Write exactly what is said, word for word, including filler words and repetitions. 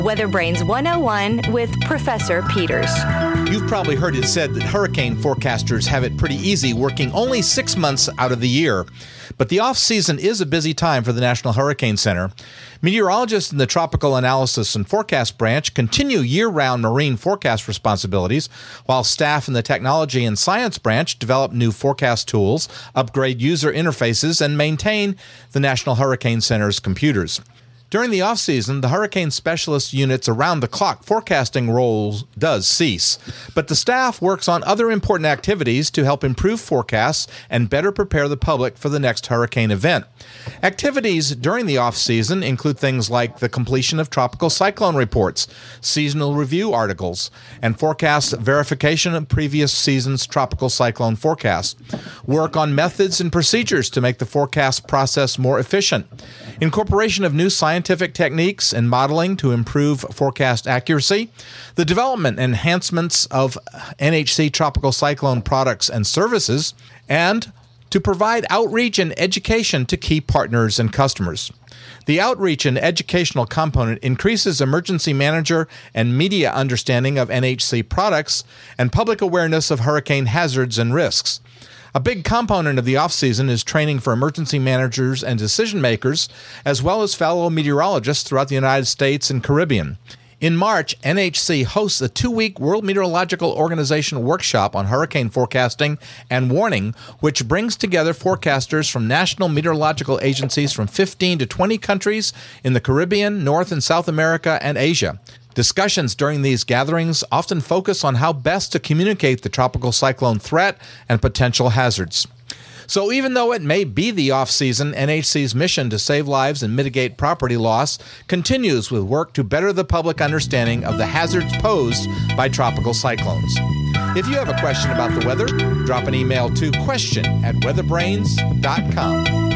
Weather Brains one oh one with Professor Peters. You've probably heard it said that hurricane forecasters have it pretty easy, working only six months out of the year. But the off-season is a busy time for the National Hurricane Center. Meteorologists in the Tropical Analysis and Forecast Branch continue year-round marine forecast responsibilities, while staff in the Technology and Science Branch develop new forecast tools, upgrade user interfaces, and maintain the National Hurricane Center's computers. During the off-season, the hurricane specialist unit's around-the-clock forecasting role does cease, but the staff works on other important activities to help improve forecasts and better prepare the public for the next hurricane event. Activities during the off-season include things like the completion of tropical cyclone reports, seasonal review articles, and forecast verification of previous season's tropical cyclone forecasts, work on methods and procedures to make the forecast process more efficient, incorporation of new scientific scientific techniques and modeling to improve forecast accuracy, the development and enhancements of N H C tropical cyclone products and services, and to provide outreach and education to key partners and customers. The outreach and educational component increases emergency manager and media understanding of N H C products and public awareness of hurricane hazards and risks. A big component of the off-season is training for emergency managers and decision-makers, as well as fellow meteorologists throughout the United States and Caribbean. In March, N H C hosts a two-week World Meteorological Organization workshop on hurricane forecasting and warning, which brings together forecasters from national meteorological agencies from fifteen to twenty countries in the Caribbean, North and South America, and Asia. Discussions during these gatherings often focus on how best to communicate the tropical cyclone threat and potential hazards. So even though it may be the off-season, N H C's mission to save lives and mitigate property loss continues with work to better the public understanding of the hazards posed by tropical cyclones. If you have a question about the weather, drop an email to question at weatherbrains dot com.